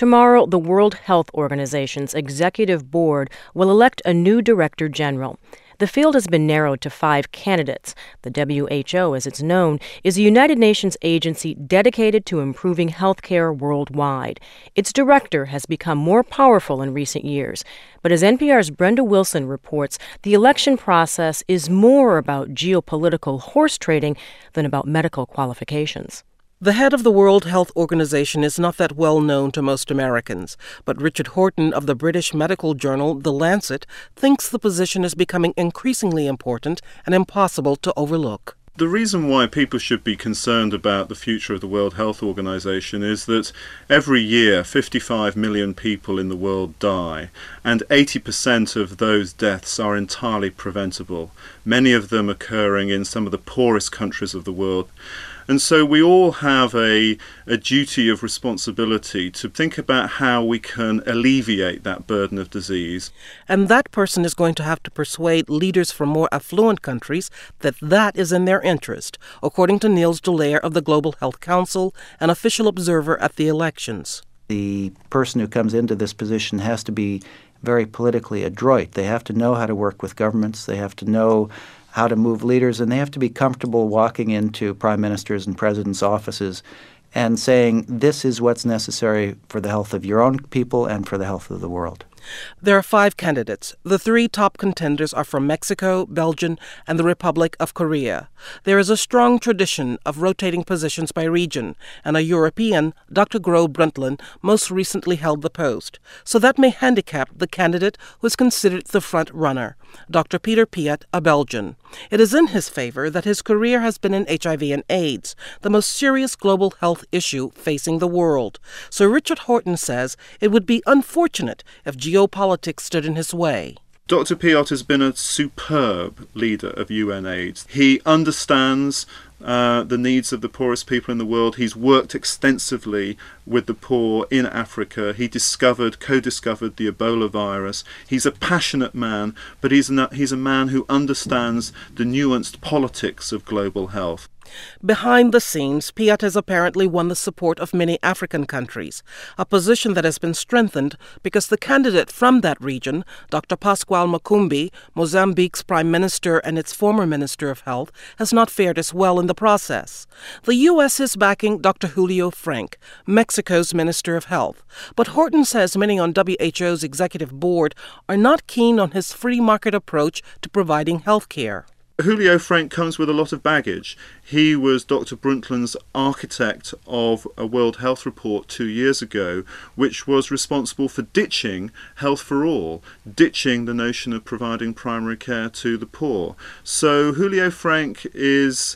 Tomorrow, the World Health Organization's executive board will elect a new director general. The field has been narrowed to 5 candidates. The WHO, as it's known, is a United Nations agency dedicated to improving health care worldwide. Its director has become more powerful in recent years. But as NPR's Brenda Wilson reports, the election process is more about geopolitical horse trading than about medical qualifications. The head of the World Health Organization is not that well known to most Americans, but Richard Horton of the British medical journal The Lancet thinks the position is becoming increasingly important and impossible to overlook. The reason why people should be concerned about the future of the World Health Organization is that every year 55 million people in the world die, and 80% of those deaths are entirely preventable, many of them occurring in some of the poorest countries of the world. And so we all have a duty of responsibility to think about how we can alleviate that burden of disease. And that person is going to have to persuade leaders from more affluent countries that that is in their interest, according to Niels de Leer of the Global Health Council, an official observer at the elections. The person who comes into this position has to be very politically adroit. They have to know how to work with governments. They have to know how to move leaders, and they have to be comfortable walking into prime ministers' and presidents' offices and saying, this is what's necessary for the health of your own people and for the health of the world. There are 5 candidates. The 3 top contenders are from Mexico, Belgium, and the Republic of Korea. There is a strong tradition of rotating positions by region, and a European, Dr. Gro Brundtland, most recently held the post. So that may handicap the candidate who is considered the front runner, Dr. Peter Piot, a Belgian. It is in his favor that his career has been in HIV and AIDS, the most serious global health issue facing the world. So Richard Horton says it would be unfortunate if geopolitics stood in his way. Dr. Piot has been a superb leader of UNAIDS. He understands the needs of the poorest people in the world. He's worked extensively with the poor in Africa. He co-discovered the Ebola virus. He's a passionate man, but he's a man who understands the nuanced politics of global health. Behind the scenes, Piot has apparently won the support of many African countries, a position that has been strengthened because the candidate from that region, Dr. Pascual Makumbi, Mozambique's prime minister and its former minister of health, has not fared as well in the process. The U.S. is backing Dr. Julio Frank, Mexico's minister of health, but Horton says many on WHO's executive board are not keen on his free market approach to providing health care. Julio Frank comes with a lot of baggage. He was Dr. Brundtland's architect of a World Health Report 2 years ago, which was responsible for ditching health for all, ditching the notion of providing primary care to the poor. So Julio Frank is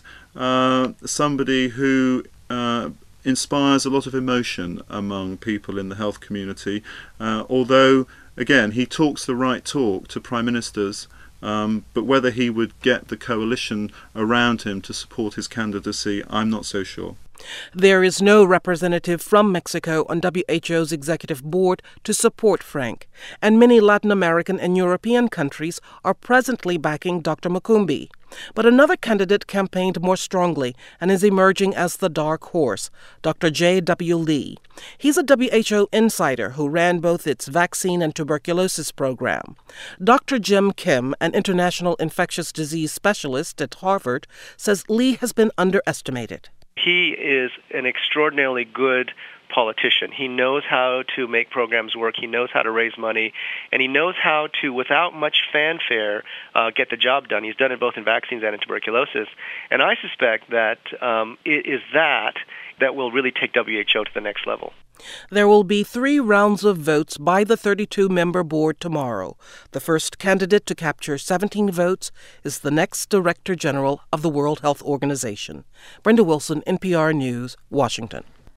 somebody who inspires a lot of emotion among people in the health community, although, again, he talks the right talk to prime ministers. But whether he would get the coalition around him to support his candidacy, I'm not so sure. There is no representative from Mexico on WHO's executive board to support Frank, and many Latin American and European countries are presently backing Dr. Makumbi. But another candidate campaigned more strongly and is emerging as the dark horse, Dr. J.W. Lee. He's a WHO insider who ran both its vaccine and tuberculosis program. Dr. Jim Kim, an international infectious disease specialist at Harvard, says Lee has been underestimated. He is an extraordinarily good politician. He knows how to make programs work, he knows how to raise money, and he knows how to, without much fanfare, get the job done. He's done it both in vaccines and in tuberculosis. And I suspect that it is that will really take WHO to the next level. There will be 3 rounds of votes by the 32-member board tomorrow. The first candidate to capture 17 votes is the next Director General of the World Health Organization. Brenda Wilson, NPR News, Washington.